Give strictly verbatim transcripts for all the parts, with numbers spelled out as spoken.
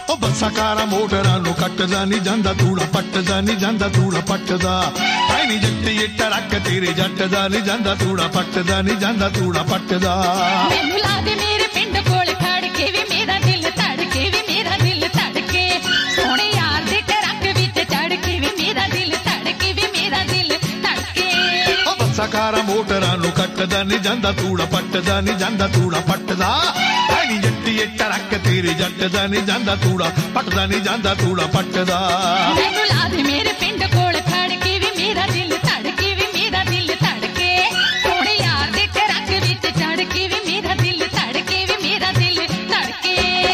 ਉਹ ਬੱਸਾਂ ਕਾਰਾਂ ਮੋਟਰਾਂ ਨੂੰ ਕੱਟਦਾ ਨਹੀਂ ਜਾਂਦਾ ਧੂੜਾ ਪੱਟਦਾ ਨਹੀਂ ਜਾਂਦਾ ਧੂੜਾ ਪੱਟਦਾ ਐ ਨੀ ਜੱਟੀਏ ਟਰੱਕ ਤੇਰੇ ਜੱਟ ਦਾ ਨਹੀਂ ਜਾਂਦਾ ਧੂੜਾ ਪੱਟਦਾ ਨਹੀਂ ਜਾਂਦਾ ਧੂੜਾ ਪੱਟਦਾ ਮੈਨੂੰ ਲਾ ਦੇ ਮੇਰੇ ਪਿੰਡ ਕੋਲ ਖੜ ਕੇ ਵੀ ਮੇਰਾ ਦਿਲ ਧੜਕੇ ਵੀ ਮੇਰਾ ਦਿਲ ਧੜਕੇ ਸੋਹਣੇ ਯਾਰ ਦੇ ਟਰੱਕ ਵਿੱਚ ਚੜ ਕੇ ਵੀ ਮੇਰਾ ਦਿਲ ਧੜਕੇ ਵੀ ਮੇਰਾ ਦਿਲ ਧੜਕੇ ਉਹ ਬੱਸਾਂ ਕਾਰਾਂ ਮੋਟਰਾਂ ਨੂੰ ਕੱਟਦਾ ਨਹੀਂ ਜਾਂਦਾ ਧੂੜਾ ਪੱਟਦਾ ਨਹੀਂ ਜਾਂਦਾ ਧੂੜਾ ਪੱਟਦਾ ਐ ਨੀ ਜੱਟੀਏ ਟਰੱਕ ਤੇਰੇ ਜੱਟ ਦਾ ਨਹੀਂ ਜਾਂਦਾ ਧੂੜਾ ਪੱਟਦਾ ਨਹੀਂ ਜਾਂਦਾ ਧੂੜਾ ਪੱਟਦਾ ਮੈਨੂੰ ਲਾ ਦੇ ਮੇਰੇ ਪਿੰਡ ਕੋਲ ਖੜ ਕੇ ਵੀ ਮੇਰਾ ਦਿਲ ਧੜਕੇ ਵੀ ਮੇਰਾ ਦਿਲ ਧੜਕੇ ਸੋਹਣੇ ਯਾਰ ਦੇ ਟਰੱਕ ਵਿੱਚ ਚੜ ਕੇ ਵੀ ਮੇਰਾ ਦਿਲ ਧੜਕੇ ਵੀ ਮੇਰਾ ਦਿਲ ਧੜਕੇ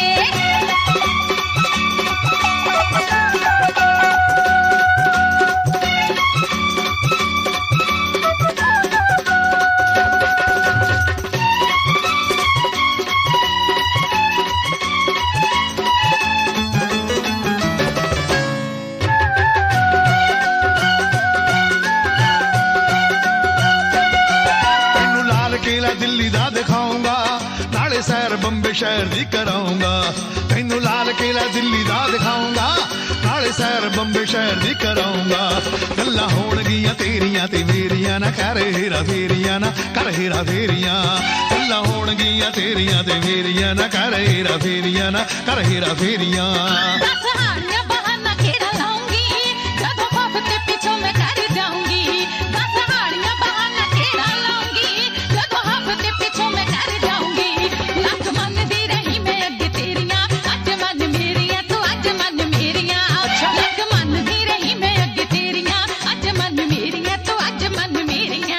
ਦਿੱਲੀ ਦਾ ਦਿਖਾਉਂਗਾ ਨਾਲੇ ਸੈਰ ਬੰਬੇ ਸ਼ਹਿਰ ਦੀ ਕਰਾਉਂਗਾ ਤੈਨੂੰ ਲਾਲ ਕਿਲਾ ਦਿੱਲੀ ਦਾ ਦਿਖਾਉਂਗਾ ਨਾਲੇ ਸੈਰ ਬੰਬੇ ਸ਼ਹਿਰ ਦੀ ਕਰਾਉਂਗਾ ਗੱਲਾਂ ਹੋਣਗੀਆਂ ਤੇਰੀਆਂ ਤੇ ਮੇਰੀਆਂ ਨਾ ਕਰ ਹੇਰਾ ਫੇਰੀਆਂ ਨਾ ਕਰ ਹੇਰਾ ਫੇਰੀਆਂ ਗੱਲਾਂ ਹੋਣਗੀਆਂ ਤੇਰੀਆਂ ਤੇ ਮੇਰੀਆਂ ਨਾ ਕਰ ਹੇਰਾ ਫੇਰੀਆਂ ਨਾ ਕਰ ਹੇਰਾ ਫੇਰੀਆਂ ਹਾਰੀਆਂ ਬਹਾਨਾ ਕਿਹੜਾ ਲਾਉਂਗੀ ਜਦੋਂ ਖੌਫ ਤੇ ਪਿੱਛੋਂ ਮੈਂ ਕਰ ਜਾਊਂਗੀ ਦਸ ਹਾਰੀਆਂ ਬਹਾਨਾ ਕਿਹੜਾ ਲਾਉਂਗੀ ਜਦੋਂ ਖੌਫ ਤੇ ਪਿੱਛੋਂ ਮੈਂ ਕਰ ਜਾਊਂਗੀ ਲੱਖ ਮੰਨਦੀ ਰਹੀ ਮੈਂ ਅੱਗੇ ਤੇਰੀਆਂ ਅੱਜ ਮੰਨ ਮੇਰੀਆਂ ਤੂੰ ਅੱਜ ਮੰਨ ਮੇਰੀਆਂ ਲੱਖ ਮੰਨਦੀ ਰਹੀ ਮੈਂ ਅੱਗੇ ਤੇਰੀਆਂ ਅੱਜ ਮੰਨ ਮੇਰੀਆਂ ਤੂੰ ਅੱਜ ਮੰਨ ਮੇਰੀਆਂ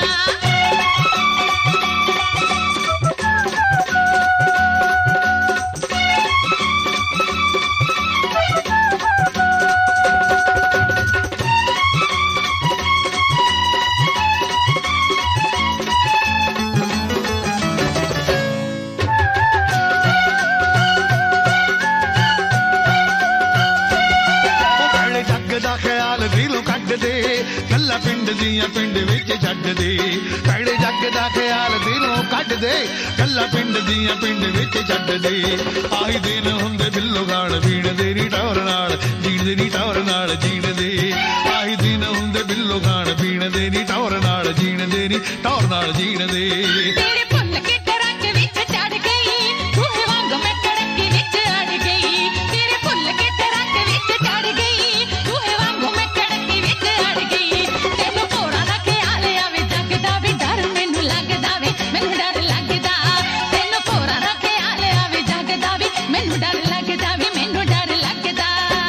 ਦਾ ਖਿਆਲ ਦਿਲੋਂ ਕੱਢ ਦੇ ਗੱਲਾਂ ਪਿੰਡ ਦੀਆਂ ਪਿੰਡ ਵਿੱਚ ਛੱਡ ਦੇ ਭੈੜੇ ਜੱਗ ਦਾ ਖਿਆਲ ਦਿਲੋਂ ਕੱਢ ਦੇ ਗੱਲਾਂ ਪਿੰਡ ਦੀਆਂ ਪਿੰਡ ਵਿੱਚ ਛੱਡ ਦੇ ਆਹੀ ਦਿਨ ਹੁੰਦੇ ਬਿੱਲੋ ਗਾਲ ਪੀਣ ਦੇ ਨੀ ਟੌਰ ਨਾਲ ਜੀਣ ਦੇ ਨੀ ਟੌਰ ਨਾਲ ਜੀਣ ਦੇ ਆਹੀ ਦਿਨ ਹੁੰਦੇ ਬਿੱਲੋ ਗਾਲ ਪੀਣ ਦੇ ਨੀ ਟੌਰ ਨਾਲ ਜੀਣ ਦੇ ਨੀ ਟੌਰ ਨਾਲ ਜੀਣ ਦੇ ਤੇਰੇ ਭੁੱਲ ਕੇ ਟਰੱਕ ਵਿੱਚ ਚੜ ਗਈ ਤੂੰ ਵਾਂਗ ਮੈਂ ਟੜਕੀ ਵਿੱਚ ਅੜ ਗਈ ਤੇਰੇ ਭੁੱਲ ਕੇ ਟਰੱਕ ਵਿੱਚ ਚੜ ਗਈ ਤੂੰ ਵਾਂਗ ਮੈਂ ਟੜਕੀ ਵਿੱਚ ਅੜ ਗਈ ਤੈਨੂੰ ਭੋਰਾ ਦਾ ਖਿਆਲ ਆਵੇ ਜਗਦਾ ਵੀ ਡਰ ਮੈਨੂੰ ਲੱਗਦਾ ਵੇ ਮੈਨੂੰ ਡਰ ਲੱਗਦਾ ਤੈਨੂੰ ਭੋਰਾ ਦਾ ਖਿਆਲ ਆਵੇ ਜਗਦਾ ਵੀ ਮੈਨੂੰ ਡਰ ਲੱਗਦਾ ਵੀ ਮੈਨੂੰ ਡਰ ਲੱਗਦਾ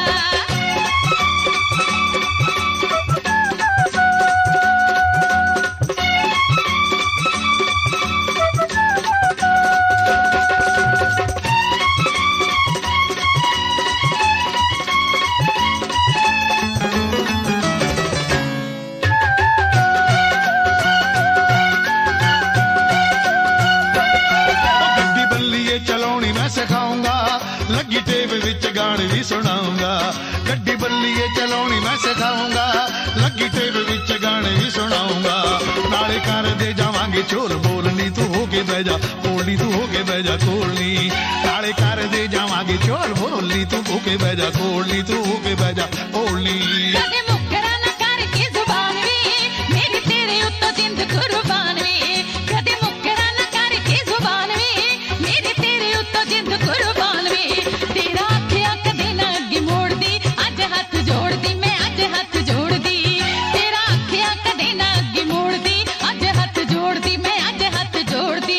ਚਲਾਉਣੀ ਮੈਂ ਸਿਖਾਉਂਗਾ ਲੱਗੀ ਟੇਪ ਵਿੱਚ ਗਾਣੇ ਵੀ ਸੁਣਾਉਂਗਾ ਗੱਡੀ ਬੱਲੀਏ ਚਲਾਉਣੀ ਮੈਂ ਸਿਖਾਉਂਗਾ ਲੱਗੀ ਟੇਪ ਵਿੱਚ ਗਾਣੇ ਵੀ ਸੁਣਾਉਂਗਾ ਨਾਲੇ ਕਰਦੇ ਜਾਵਾਂਗੇ ਚੋਰ ਬੋਲਣੀ ਤੂੰ ਹੋ ਕੇ ਬਹਿ ਜਾ ਕੋਲਣੀ ਤੂੰ ਹੋ ਕੇ ਬਹਿ ਜਾ ਕੋਲਣੀ ਨਾਲੇ ਕਰਦੇ ਜਾਵਾਂਗੇ ਚੋਰ ਬੋਲਣੀ ਤੂੰ ਹੋ ਕੇ ਬਹਿ ਜਾ ਕੋਲਣੀ ਤੂੰ ਹੋ ਕੇ ਬਹਿ ਜਾ ਕੋਲਣੀ ਕਦੇ ਮੁੱਕਰਾ ਨਾ ਕਰਕੇ ਜ਼ੁਬਾਨ ਵੇ ਮੇਰੀ ਤੇਰੇ ਉੱਤੋਂ ਜਿੰਦ ਕੁਰਬਾਨ ਵੇ ਕਦੇ ਮੁੱਕਰਾ ਨਾ ਕਰਕੇ ਜ਼ੁਬਾਨ ਵੇ ਮੇਰੀ ਤੇਰੇ ਉੱਤੋਂ ਜਿੰਦ ਕੁਰਬਾਨ ਵੇ ਤੇਰਾ ਆਖਿਆ ਕਦੇ ਨਾ ਅੱਗੇ ਮੋੜਦੀ ਅੱਜ ਹੱਥ ਜੋੜਦੀ ਮੈਂ ਅੱਜ ਹੱਥ ਜੋੜਦੀ ਤੇਰਾ ਆਖਿਆ ਕਦੇ ਨਾ ਅੱਗੇ ਮੋੜਦੀ ਅੱਜ ਹੱਥ ਜੋੜਦੀ ਮੈਂ ਅੱਜ ਹੱਥ ਜੋੜਦੀ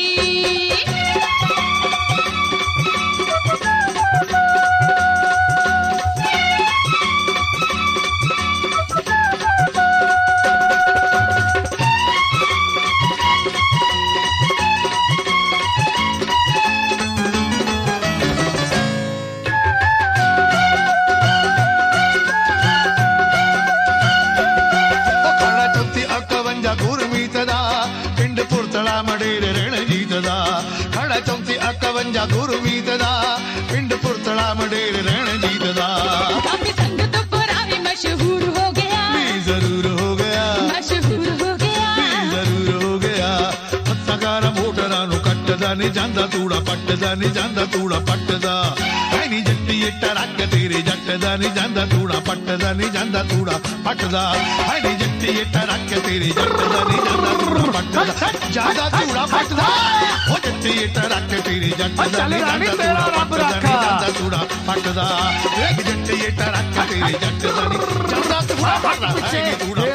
ਗੁਰਮੀਤ ਦਾ ਪਿੰਡ ਪੁਰਤਲਾ ਮਡੇਰ ਰਣਜੀਤ ਦਾ ਖੜਾ ਚੌਂਤੀ ਇਕਵੰਜਾ ਗੁਰਮੀਤ ਦਾ ਪਿੰਡ ਪੁਰਤਲਾ ਮਡੇਰ ਰਣਜੀਤ ਦਾ ਕਾਫੀ ਸੰਗਤ ਪੁਰਾ ਵੀ ਮਸ਼ਹੂਰ ਹੋ ਗਿਆ ਵੀ ਜ਼ਰੂਰ ਹੋ ਗਿਆ ਮਸ਼ਹੂਰ ਹੋ ਗਿਆ ਵੀ ਜ਼ਰੂਰ ਹੋ ਗਿਆ ਹੱਥਾਂ ਕਾਰ ਮੋਟਰਾਂ ਨੂੰ ਕੱਟਦਾ ਪੱਟਦਾ ਨਹੀਂ ਜਾਂਦਾ ਤੂੜਾ ਪੱਟਦਾ ਨਹੀਂ ਜਾਂਦਾ ਤੂੜਾ ਪੱਟਦਾ ਐ ਨੀ ਜੱਟੀਏ ਟਰੱਕ ਤੇਰੇ ਜੱਟ ਦਾ ਨਹੀਂ ਜਾਂਦਾ ਤੂੜਾ ਪੱਟਦਾ ਨਹੀਂ ਜਾਂਦਾ ਤੂੜਾ ਪੱਟਦਾ ਐ ਨੀ ਜੱਟੀਏ ਟਰੱਕ ਤੇਰੇ ਜੱਟ ਦਾ ਨਹੀਂ ਜਾਂਦਾ ਤੂੜਾ ਪੱਟਦਾ ਜਾਂਦਾ ਤੂੜਾ ਪੱਟਦਾ ਉਹ ਜੱਟੀਏ ਟਰੱਕ ਤੇਰੇ ਜੱਟ ਦਾ ਨਹੀਂ ਜਾਂਦਾ ਤੂੜਾ ਪੱਟਦਾ ਨਹੀਂ ਜਾਂਦਾ ਤੂੜਾ ਪੱਟਦਾ ਇੱਕ ਜੱਟੀਏ ਟਰੱਕ ਤੇਰੇ ਜੱਟ ਦਾ ਨਹੀਂ ਜਾਂਦਾ ਤੂੜਾ ਪੱਟਦਾ